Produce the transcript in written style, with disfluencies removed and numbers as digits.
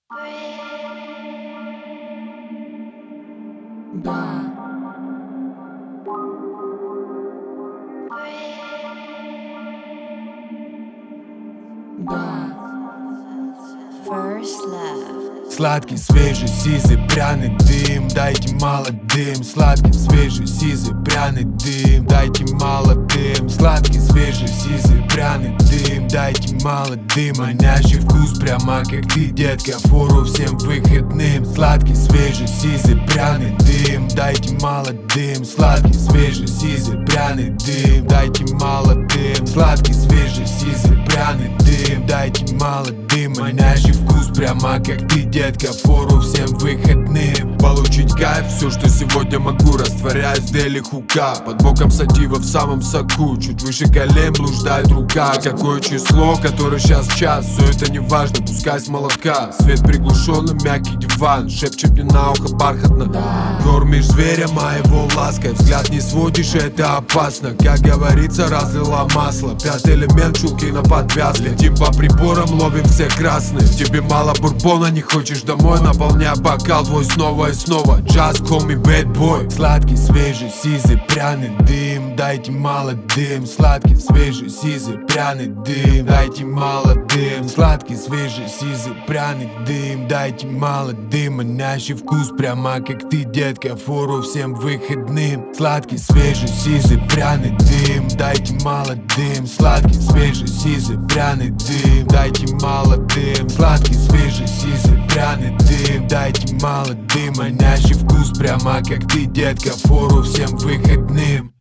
Да. Да. First love. Сладкий, свежий, сизый, пряный дым. Дайте молодым. Сладкий, свежий, сизый, пряный дым. Дайте молодым. Сладкий, свежий, сизый, пряный дым. Дайте молодым. Манящий вкус, прямо как ты, детка. Фору всем выходным. Сладкий, свежий, сизый, пряный дым. Дайте молодым. Сладкий, свежий, сизый, пряный дым. Дайте молодым. Сладкий, свежий, сизый, пряный дым. Дайте молодым. Манящий вкус, прямо как ты, детка. Фору всем выходным. Получить кайф, все, что сегодня могу. Растворяюсь в дели хука. Под боком сатива в самом соку. Чуть выше колен блуждает рука. Какое число, который сейчас час. Все это не важно, пускай с молотка. Свет приглушенный, мягкий диван. Шепчет мне на ухо бархатно. Кормишь зверя моего лаской. Взгляд не сводишь, это опасно. Как говорится, разлила масло. Пятый элемент, чулки на подвяз. Летим по приборам, ловим все красные. Тебе мало бурбона, не хочешь домой. Наполняй бокал твой снова и снова. Just call me bad boy. Сладкий, свежий, сизый, пряный дым. Дайте молодым. Сладкий, свежий, сизый, пряный дым. Дайте молодым. Сладкий, свежий, сизый, пряный дым. Дайте молодым. Манящий вкус, прямо как ты, детка. Фору всем выходным. Сладкий, свежий, сизый, пряный дым. Дайте молодым. Сладкий, свежий, сизый, пряный дым. Дайте молодым. Сладкий, свежий, сизый, пряный дым. Дайте молодым. Манящий вкус, прямо как ты, детка. Фору всем выходным.